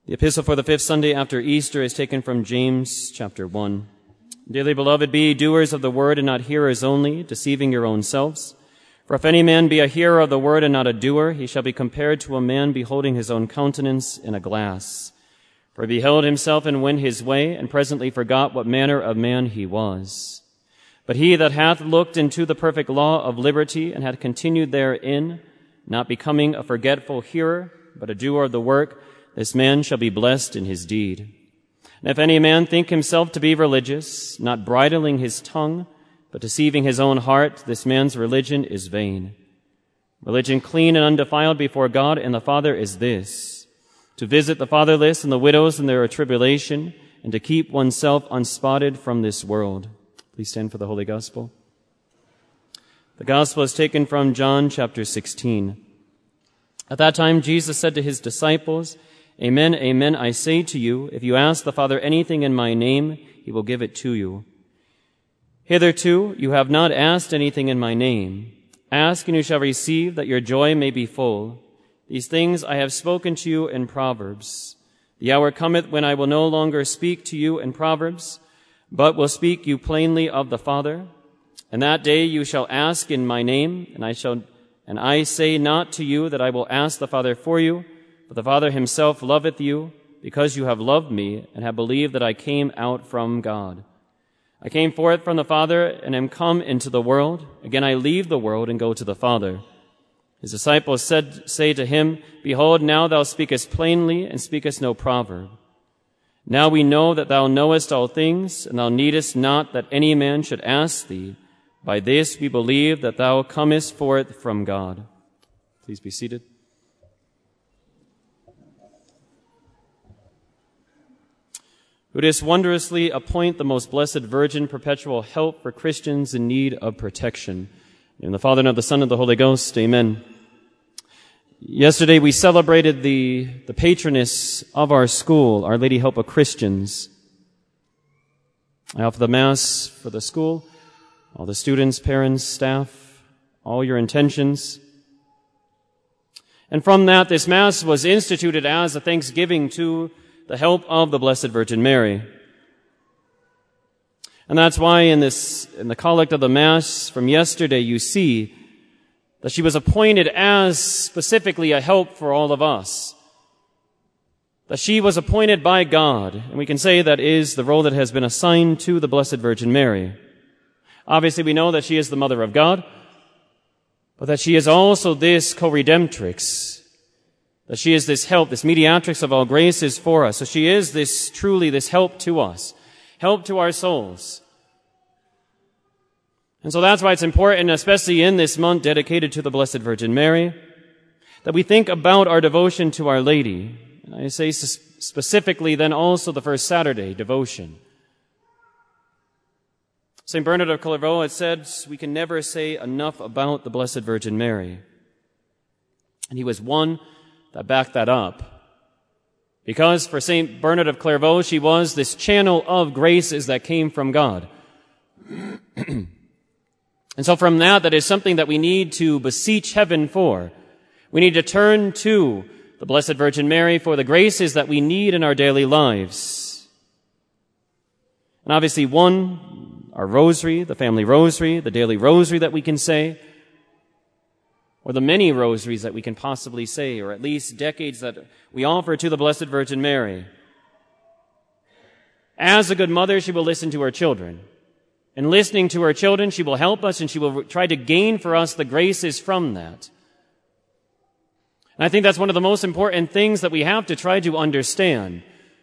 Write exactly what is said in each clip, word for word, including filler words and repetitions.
The epistle for the fifth Sunday after Easter is taken from James chapter one. Dearly beloved, be doers of the word and not hearers only, deceiving your own selves. For if any man be a hearer of the word and not a doer, he shall be compared to a man beholding his own countenance in a glass. For he beheld himself and went his way, and presently forgot what manner of man he was. But he that hath looked into the perfect law of liberty, and hath continued therein, not becoming a forgetful hearer, but a doer of the work, this man shall be blessed in his deed. And if any man think himself to be religious, not bridling his tongue, but deceiving his own heart, this man's religion is vain. Religion clean and undefiled before God and the Father is this, to visit the fatherless and the widows in their tribulation, and to keep oneself unspotted from this world. Please stand for the Holy Gospel. The Gospel is taken from John chapter sixteen. At that time Jesus said to his disciples, Amen, amen, I say to you, if you ask the Father anything in my name, he will give it to you. Hitherto you have not asked anything in my name. Ask and you shall receive, that your joy may be full. These things I have spoken to you in Proverbs. The hour cometh when I will no longer speak to you in Proverbs, but will speak you plainly of the Father. And that day you shall ask in my name, and I shall, and I say not to you that I will ask the Father for you, but the Father himself loveth you, because you have loved me, and have believed that I came out from God. I came forth from the Father, and am come into the world. Again I leave the world, and go to the Father. His disciples said, say to him, Behold, now thou speakest plainly, and speakest no proverb. Now we know that thou knowest all things, and thou needest not that any man should ask thee. By this we believe that thou comest forth from God. Please be seated. Who didst wondrously appoint the most blessed Virgin perpetual help for Christians in need of protection. In the Father, and of the Son, and of the Holy Ghost, amen. Yesterday we celebrated the, the patroness of our school, Our Lady Help of Christians. I offer the Mass for the school, all the students, parents, staff, all your intentions. And from that, this Mass was instituted as a thanksgiving to the help of the Blessed Virgin Mary. And that's why in this, in the collect of the Mass from yesterday, you see that she was appointed as specifically a help for all of us. That she was appointed by God, and we can say that is the role that has been assigned to the Blessed Virgin Mary. Obviously, we know that she is the Mother of God, but that she is also this co-redemptrix, that she is this help, this mediatrix of all graces for us. So she is this, truly this help to us, help to our souls. And so that's why it's important, especially in this month dedicated to the Blessed Virgin Mary, that we think about our devotion to Our Lady. And I say specifically then also the first Saturday devotion. Saint Bernard of Clairvaux had said, we can never say enough about the Blessed Virgin Mary. And he was one that backed that up. Because for Saint Bernard of Clairvaux, she was this channel of graces that came from God. And so from that, that is something that we need to beseech heaven for. We need to turn to the Blessed Virgin Mary for the graces that we need in our daily lives. And obviously one, our rosary, the family rosary, the daily rosary that we can say, or the many rosaries that we can possibly say, or at least decades that we offer to the Blessed Virgin Mary. As a good mother, she will listen to her children. And listening to her children, she will help us and she will try to gain for us the graces from that. And I think that's one of the most important things that we have to try to understand.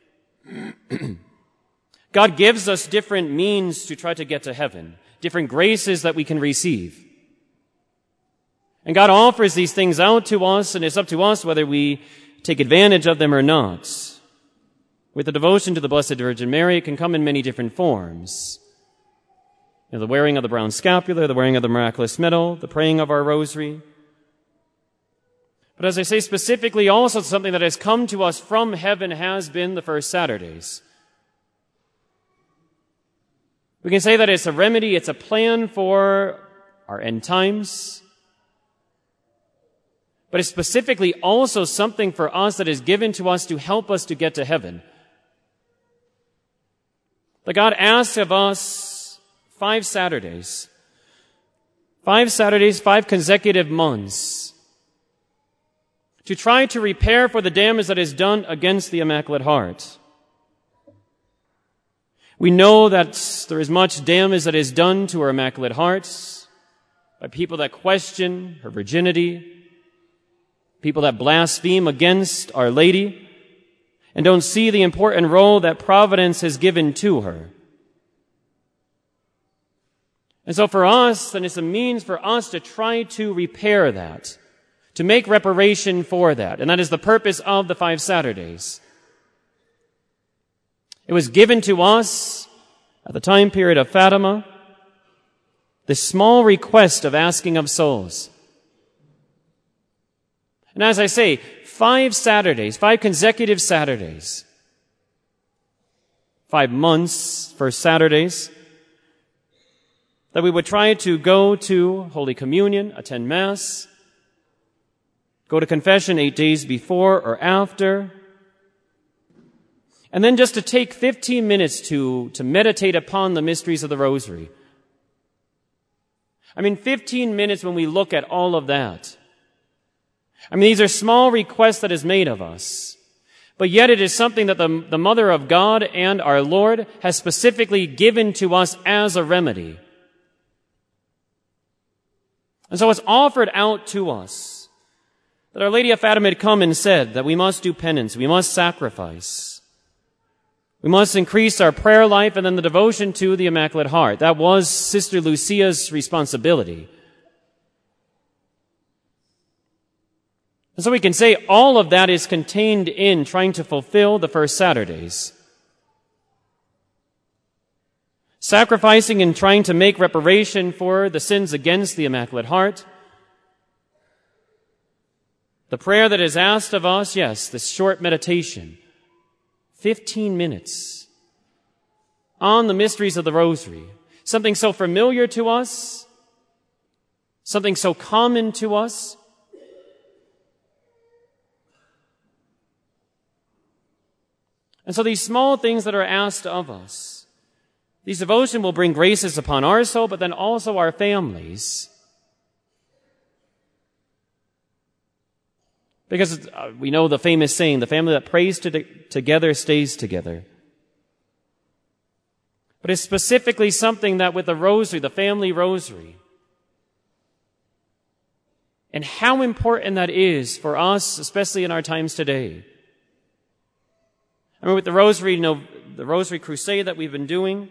God gives us different means to try to get to heaven, different graces that we can receive. And God offers these things out to us, and it's up to us whether we take advantage of them or not. With the devotion to the Blessed Virgin Mary, it can come in many different forms. You know, the wearing of the brown scapular, the wearing of the miraculous medal, the praying of our rosary. But as I say, specifically also something that has come to us from heaven has been the first Saturdays. We can say that it's a remedy, it's a plan for our end times. but it's specifically also something for us that is given to us to help us to get to heaven. That God asks of us five Saturdays, five Saturdays, five consecutive months, to try to repair for the damage that is done against the Immaculate Heart. We know that there is much damage that is done to her Immaculate Heart by people that question her virginity, people that blaspheme against Our Lady, and don't see the important role that Providence has given to her. And so for us, then it's a means for us to try to repair that, to make reparation for that. And that is the purpose of the five Saturdays. It was given to us at the time period of Fatima, this small request of asking of souls. And as I say, five Saturdays, five consecutive Saturdays, five months for Saturdays, that we would try to go to Holy Communion, attend Mass, go to confession eight days before or after, and then just to take fifteen minutes to, to meditate upon the mysteries of the Rosary. I mean, fifteen minutes when we look at all of that. I mean, these are small requests that is made of us. But yet it is something that the, the Mother of God and our Lord has specifically given to us as a remedy. And so it's offered out to us that Our Lady of Fatima had come and said that we must do penance, we must sacrifice. We must increase our prayer life and then the devotion to the Immaculate Heart. That was Sister Lucia's responsibility. And so we can say all of that is contained in trying to fulfill the first Saturdays. Sacrificing and trying to make reparation for the sins against the Immaculate Heart. The prayer that is asked of us, yes, this short meditation. Fifteen minutes on the mysteries of the Rosary. Something so familiar to us. Something so common to us. And so these small things that are asked of us, these devotion will bring graces upon our soul, but then also our families. Because we know the famous saying, the family that prays to together stays together. But it's specifically something that with the Rosary, the family Rosary, and how important that is for us, especially in our times today. I mean, with the Rosary, you know, the Rosary Crusade that we've been doing,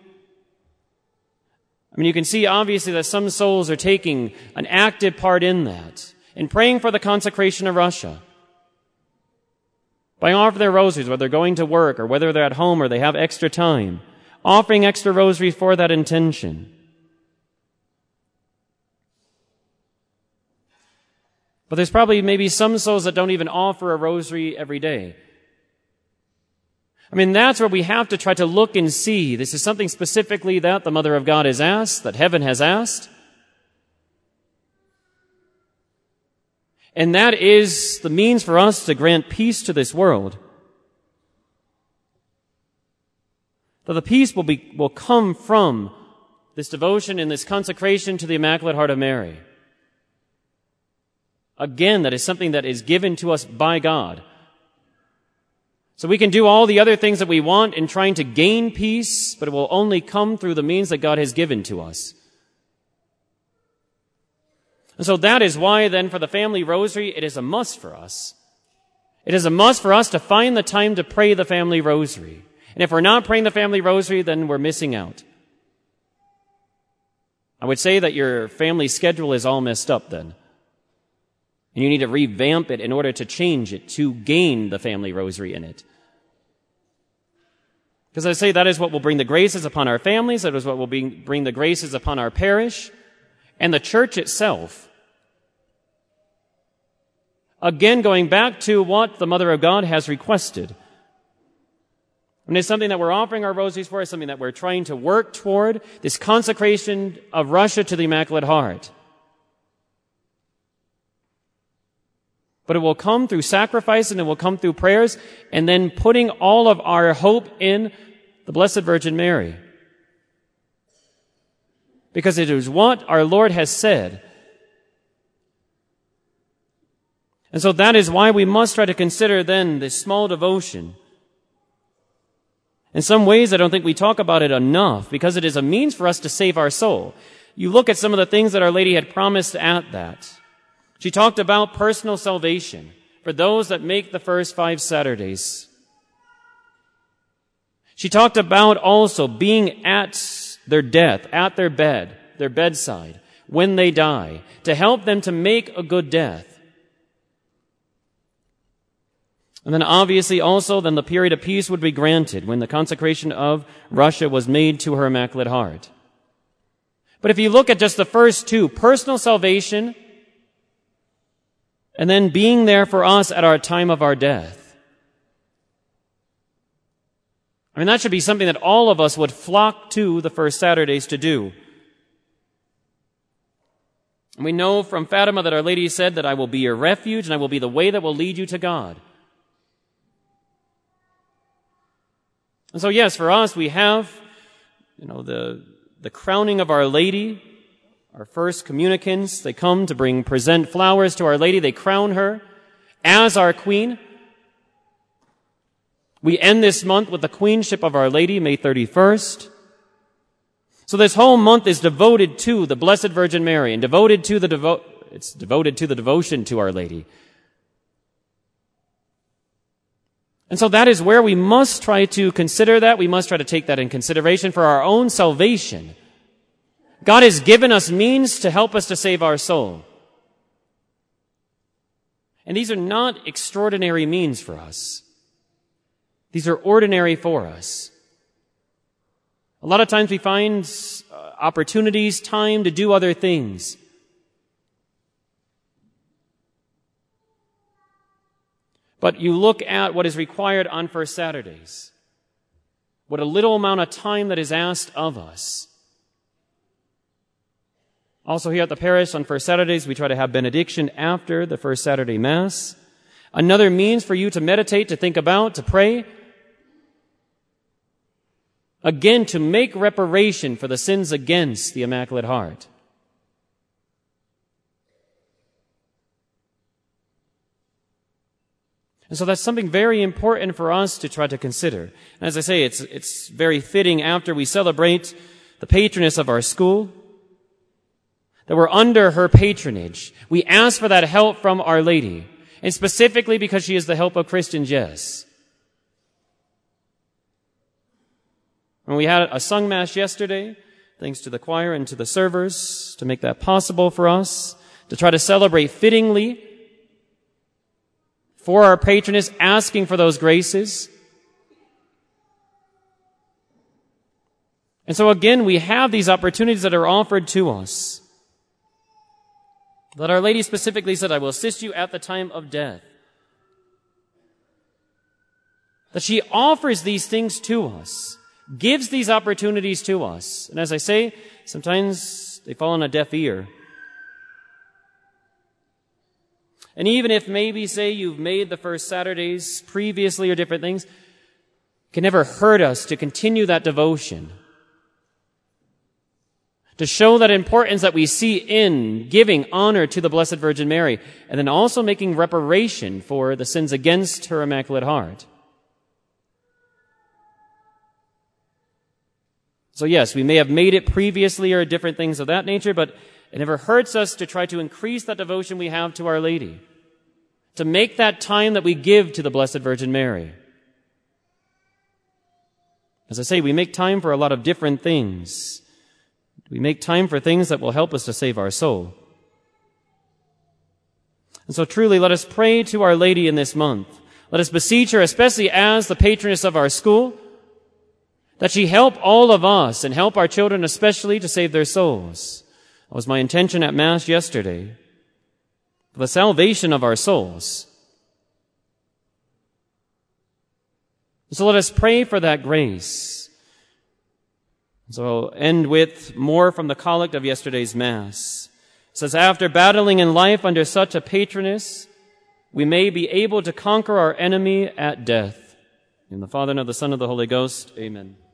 I mean, you can see obviously that some souls are taking an active part in that, in praying for the consecration of Russia. By offering their rosaries, whether they're going to work or whether they're at home or they have extra time, offering extra rosaries for that intention. But there's probably maybe some souls that don't even offer a rosary every day. I mean, that's where we have to try to look and see. This is something specifically that the Mother of God has asked, that heaven has asked. And that is the means for us to grant peace to this world. That the peace will be, will come from this devotion and this consecration to the Immaculate Heart of Mary. Again, that is something that is given to us by God. So we can do all the other things that we want in trying to gain peace, but it will only come through the means that God has given to us. And so that is why then for the family rosary, it is a must for us. It is a must for us to find the time to pray the family rosary. And if we're not praying the family rosary, then we're missing out. I would say that your family schedule is all messed up then. And you need to revamp it in order to change it, to gain the family rosary in it. Because I say that is what will bring the graces upon our families, that is what will bring the graces upon our parish, and the church itself. Again, going back to what the Mother of God has requested. And it's something that we're offering our rosaries for, it's something that we're trying to work toward, this consecration of Russia to the Immaculate Heart. But it will come through sacrifice, and it will come through prayers, and then putting all of our hope in the Blessed Virgin Mary. Because it is what our Lord has said. And so that is why we must try to consider then this small devotion. In some ways, I don't think we talk about it enough, because it is a means for us to save our soul. You look at some of the things that Our Lady had promised at that. She talked about personal salvation for those that make the first five Saturdays. She talked about also being at their death, at their bed, their bedside, when they die, to help them to make a good death. And then obviously also then the period of peace would be granted when the consecration of Russia was made to her Immaculate Heart. But if you look at just the first two, personal salvation and then being there for us at our time of our death, I mean, that should be something that all of us would flock to the first Saturdays to do. And we know from Fatima that Our Lady said that I will be your refuge and I will be the way that will lead you to God. And so yes, for us, we have, you know, the, the crowning of Our Lady, our first communicants. They come to bring, present flowers to Our Lady. They crown her as our Queen. We end this month with the Queenship of Our Lady, May thirty-first. So this whole month is devoted to the Blessed Virgin Mary and devoted to the devo- it's devoted to the devotion to Our Lady. And so that is where we must try to consider that. We must try to take that in consideration for our own salvation. God has given us means to help us to save our soul. And these are not extraordinary means for us. These are ordinary for us. A lot of times we find uh, opportunities, time to do other things. But you look at what is required on First Saturdays. What a little amount of time that is asked of us. Also here at the parish on First Saturdays, we try to have benediction after the First Saturday Mass. Another means for you to meditate, to think about, to pray. Again, to make reparation for the sins against the Immaculate Heart. And so that's something very important for us to try to consider. And as I say, it's, it's very fitting after we celebrate the patroness of our school, that we're under her patronage. We ask for that help from Our Lady, and specifically because she is the help of Christians, yes. And we had a sung Mass yesterday, thanks to the choir and to the servers, to make that possible for us, to try to celebrate fittingly for our patroness, asking for those graces. And so again, we have these opportunities that are offered to us. That Our Lady specifically said, I will assist you at the time of death. That she offers these things to us, gives these opportunities to us. And as I say, sometimes they fall on a deaf ear. And even if maybe, say, you've made the first Saturdays previously or different things, it can never hurt us to continue that devotion. To show that importance that we see in giving honor to the Blessed Virgin Mary, and then also making reparation for the sins against her Immaculate Heart. So yes, we may have made it previously or different things of that nature, but it never hurts us to try to increase that devotion we have to Our Lady. To make that time that we give to the Blessed Virgin Mary. As I say, we make time for a lot of different things. We make time for things that will help us to save our soul. And so truly, let us pray to Our Lady in this month. Let us beseech her, especially as the patroness of our school, that she help all of us and help our children especially to save their souls. That was my intention at Mass yesterday. For the salvation of our souls. So let us pray for that grace. So I'll end with more from the collect of yesterday's Mass. It says, after battling in life under such a patroness, we may be able to conquer our enemy at death. In the Father, and of the Son, and of the Holy Ghost, amen.